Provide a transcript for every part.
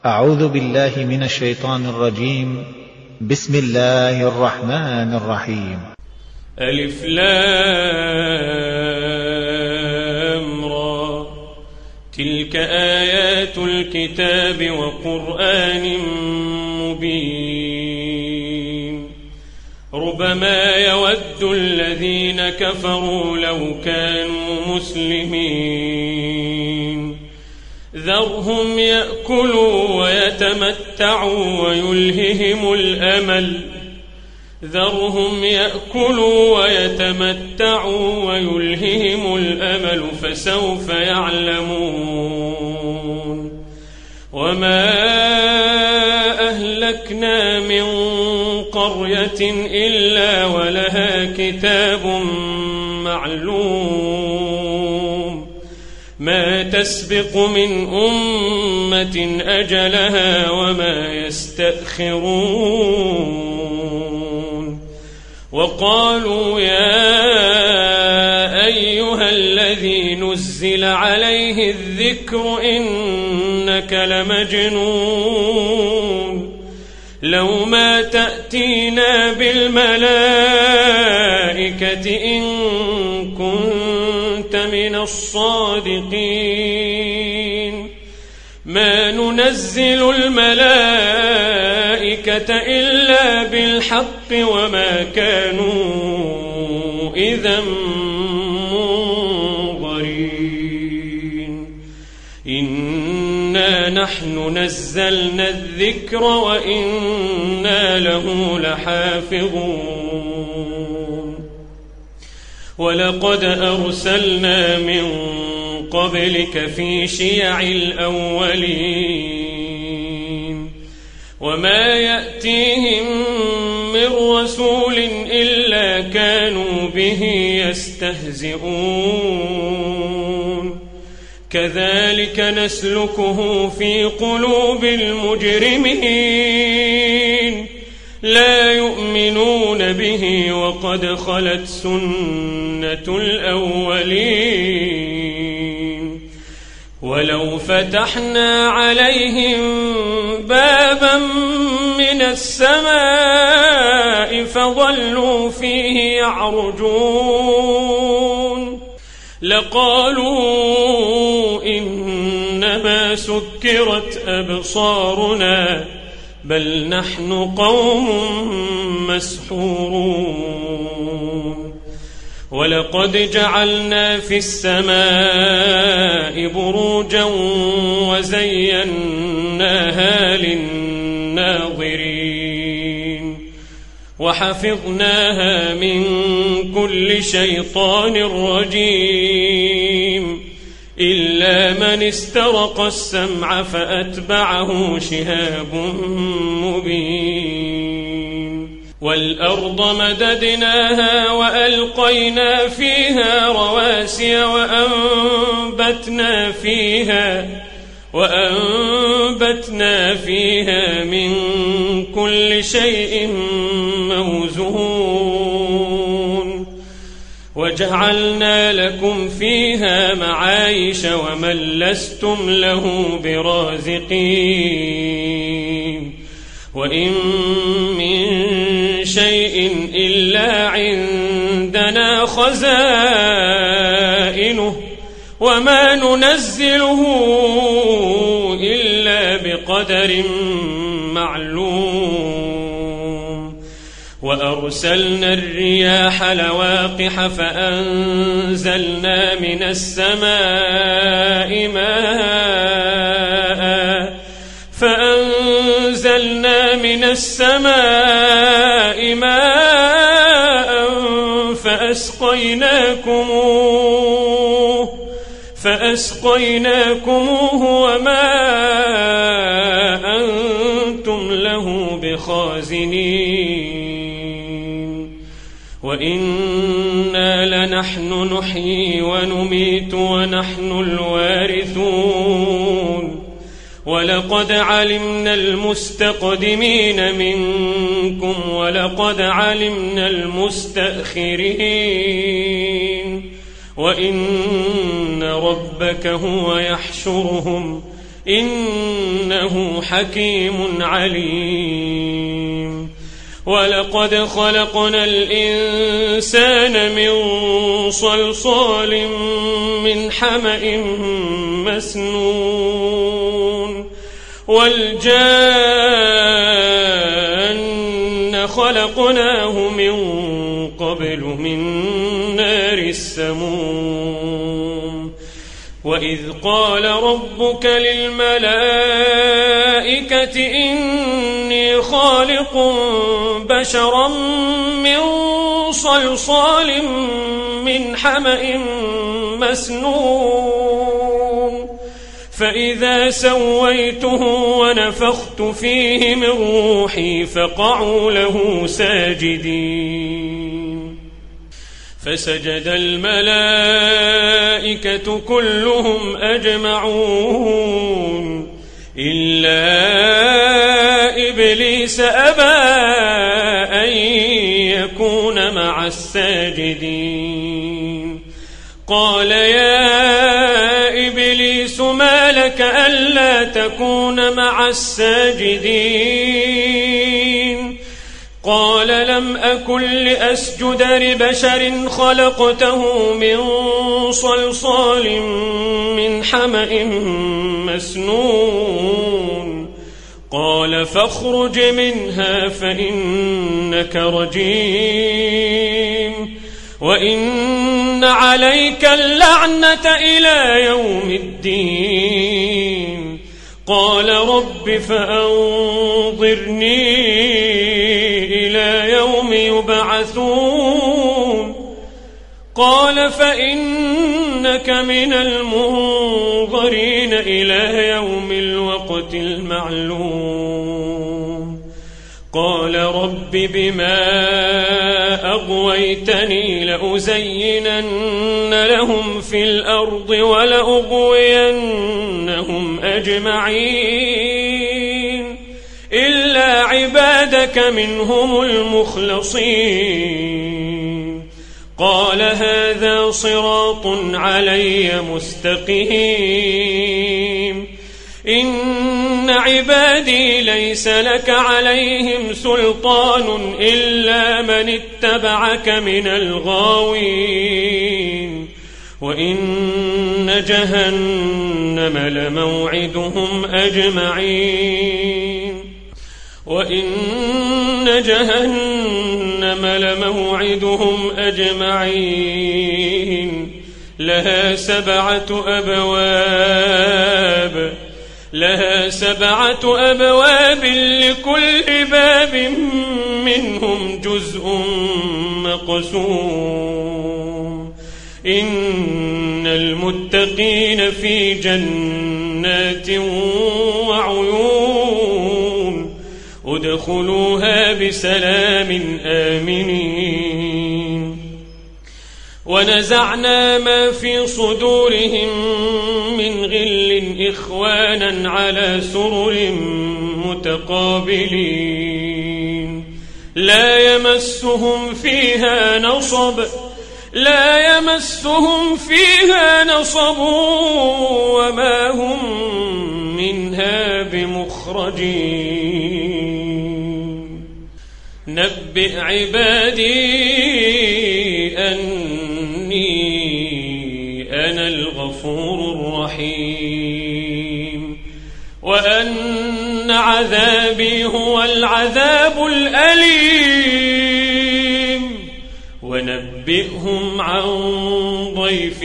أعوذ بالله من الشيطان الرجيم. بسم الله الرحمن الرحيم. ألف لام را، تلك آيات الكتاب وقرآن مبين. ربما يود الذين كفروا لو كانوا مسلمين. ذرهم يأكلوا ويتمتعوا ويلههم الأمل فسوف يعلمون. وما أهلكنا من قرية إلا ولها كتاب معلوم، ما تسبق من أمة أجلها وما يستأخرون. وقالوا يا أيها الذي نزل عليه الذكر إنك لمجنون، لو ما تأتينا بالملائكة إن كنت من الصادقين. ما ننزل الملائكة إلا بالحق وما كانوا إذا منظرين. إنا نحن نزلنا الذكر وإنا له لحافظون. ولقد أرسلنا من قبلك في شيع الأولين، وما يأتيهم من رسول إلا كانوا به يستهزئون. كذلك نسلكه في قلوب المجرمين، لا يؤمنون به وقد خلت سنة الأولين. ولو فتحنا عليهم بابا من السماء فظلوا فيه يعرجون لقالوا إنما سكرت أبصارنا بل نحن قوم مسحورون. ولقد جعلنا في السماء بروجا وزيناها للناظرين، وحفظناها من كل شيطان رجيم، إلا من استرق السمع فأتبعه شهاب مبين. والأرض مددناها وألقينا فيها رواسي وأنبتنا فيها من كل شيء موزون. وجعلنا لكم فيها معايش ومن لستم له برازقين. وإن من شيء إلا عندنا خزائنه وما ننزله إلا بقدر معلوم. وأرسلنا الرياح لواقح فأنزلنا من السماء ماء فأسقيناكموه وما أنتم له بخازنين. وإنا لنحن نحيي ونميت ونحن الوارثون. ولقد علمنا المستقدمين منكم ولقد علمنا المستأخرين. وإن ربك هو يحشرهم إنه حكيم عليم. ولقد خلقنا الإنسان من صلصال من حمأ مسنون والجان خلقناه من قبل من نار السموم. وإذ قال ربك للملائكة إني خالق بشرا من صلصال من حمأ مسنون فإذا سويته ونفخت فيه من روحي فقعوا له ساجدين. فسجد الملائكة كلهم أجمعون إلا إبليس أبى أن يكون مع الساجدين. قال يا إبليس ما لك ألا تكون مع الساجدين؟ قال لم أكن لأسجد لبشر خلقته من صلصال من حمأ مسنون. قال فاخرج منها فإنك رجيم وإن عليك اللعنة إلى يوم الدين. قال رب فأنظرني إلى يوم يبعثون. قال فإنك من المنظرين إلى يوم الوقت المعلوم. قال رب بما أغويتني لأزينن لهم في الأرض ولأغوينهم أجمعين إلا عبادك منهم المخلصين. قال هذا صراط علي مستقيم. إن عبادي ليس لك عليهم سلطان إلا من اتبعك من الغاوين. وإن جهنم لموعدهم أجمعين وإن جهنم لموعدهم أجمعين لها 7 أبواب لكل باب منهم جزء مقسوم. إن المتقين في جنات وعيون ادخلوها بسلام آمنين. ونزعنا ما في صدورهم من غل إخوانا على سرر متقابلين لا يمسهم فيها نصب وما هم منها بمخرجين. نبئ عبادي أني أنا الغفور الرحيم وأن عذابي هو العذاب الأليم. ونبئهم عن ضيف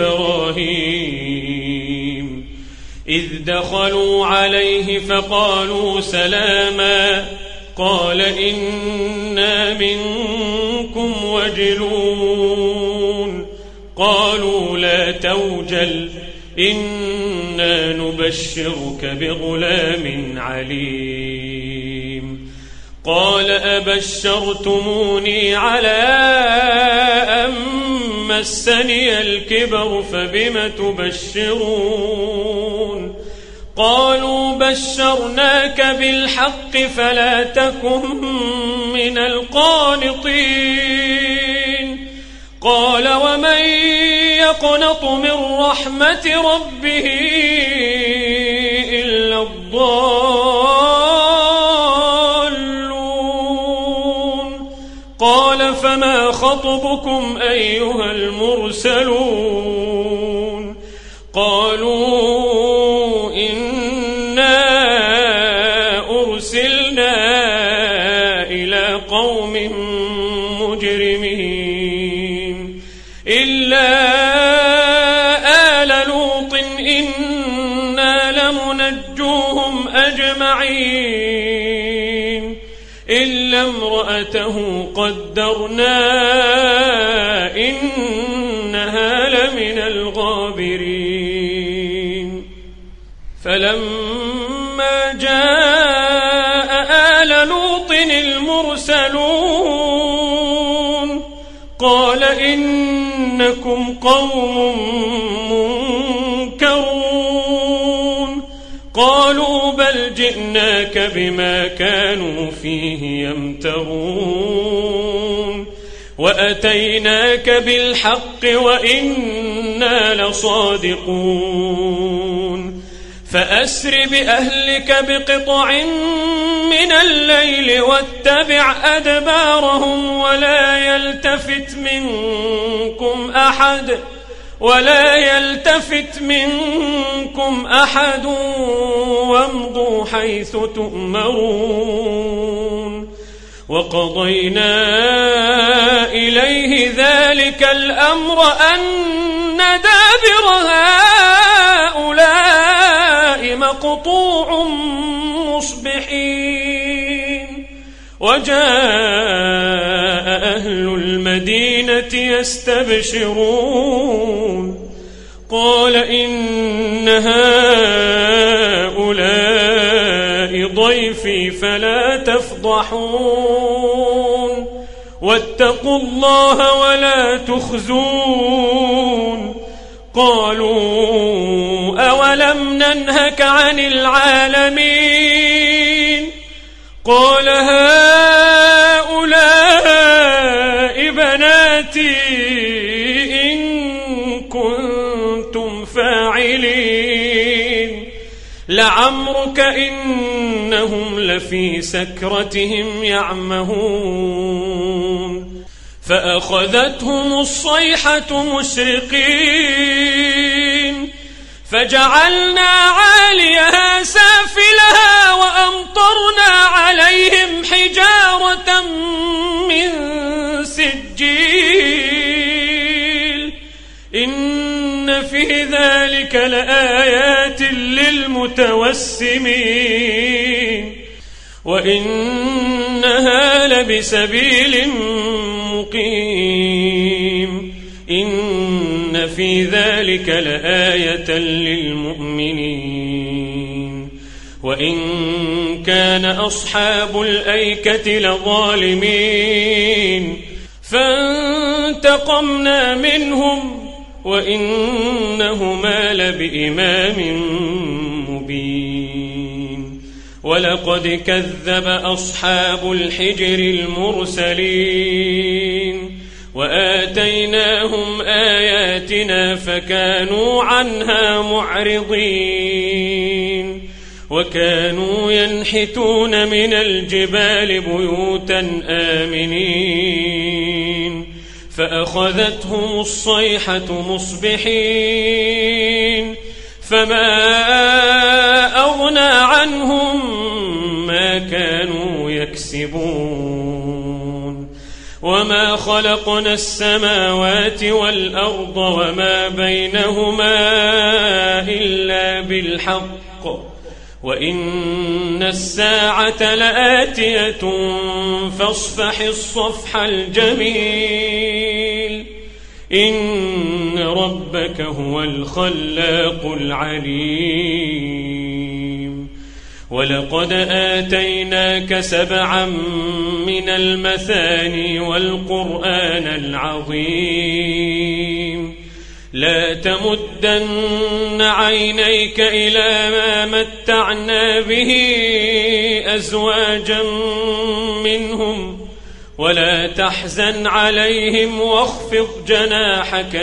إبراهيم إذ دخلوا عليه فقالوا سلاما قال إنا منكم وجلون. قالوا لا توجل إنا نبشرك بغلام عليم. قال أبشرتموني على أن مسني الكبر فبم تبشرون؟ قالوا بشرناك بالحق فلا تكن من القانطين. قال ومن يقنط من رحمة ربه الضالون قال فما خطبكم أيها المرسلون قالوا إنا أرسلنا إلى قوم مجرمين إلا آل لوط إنا لمنجوهم أجمعين إلا امرأته قدرنا إنها لمن الغابرين فلما جاء آل لوط المرسلون قال إنكم قوم منكرون قالوا بل جئناك بما كانوا فيه يمترون وأتيناك بالحق وإنا لصادقون فأسر بأهلك بقطع من الليل واتبع أدبارهم ولا يلتفت منكم أحد وامضوا حيث تؤمرون وقضينا إليه ذلك الأمر أن دابر هؤلاء مقطوع مصبحين وجاء أهل المدينة يستبشرون قال إن هؤلاء ضيفي فلا تفضحون واتقوا الله ولا تخزون قالوا أولم ننهك عن العالمين قال هؤلاء بناتي إن كنتم فاعلين لعمرك إنهم لفي سكرتهم يعمهون فأخذتهم الصيحة مشرقين فجعلنا عاليها سافلها وأمطرنا عليهم حجارة من سجيل إن في ذلك لآيات للمتوسمين وإنها لبسبيل مقيم إن في ذلك لآية للمؤمنين وإن كان أصحاب الأيكة لظالمين فانتقمنا منهم وإنهما لبإمام مبين ولقد كذب أصحاب الحجر المرسلين وآتيناهم آياتنا فكانوا عنها معرضين وكانوا ينحتون من الجبال بيوتا آمنين فأخذتهم الصيحة مصبحين فما أغنى عنهم ما كانوا يكسبون وما خلقنا السماوات والأرض وما بينهما إلا بالحق وإن الساعة لآتية فاصفح الصفح الجميل إن ربك هو الخلاق العليم ولقد آتيناك 7 من المثاني والقرآن العظيم لا تمدن عينيك إلى ما متعنا به أزواجا منهم ولا تحزن عليهم واخفض جناحك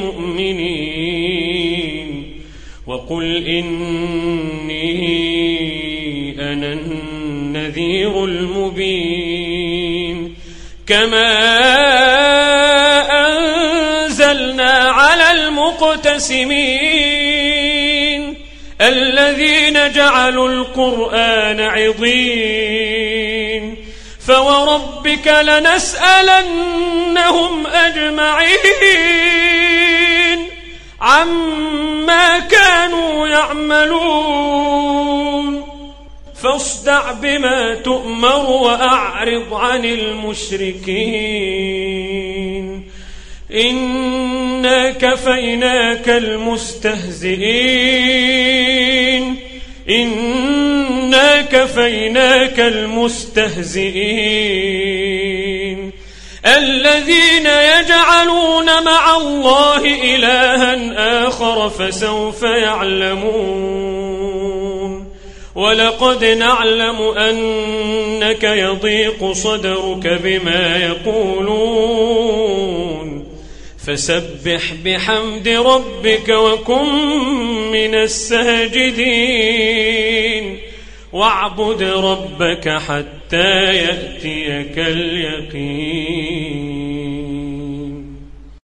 للمؤمنين وقل إني أنا النذير المبين كما أنزلنا على المقتسمين الذين جعلوا القرآن عضين فوربك لنسألنهم أجمعين عما كانوا يعملون فاصدع بما تؤمر وأعرض عن المشركين إنا كفيناك المستهزئين الذين يجعلون مع الله إلها آخر فسوف يعلمون ولقد نعلم أنك يضيق صدرك بما يقولون فسبح بحمد ربك وكن من الساجدين واعبد ربك حتى يأتيك اليقين.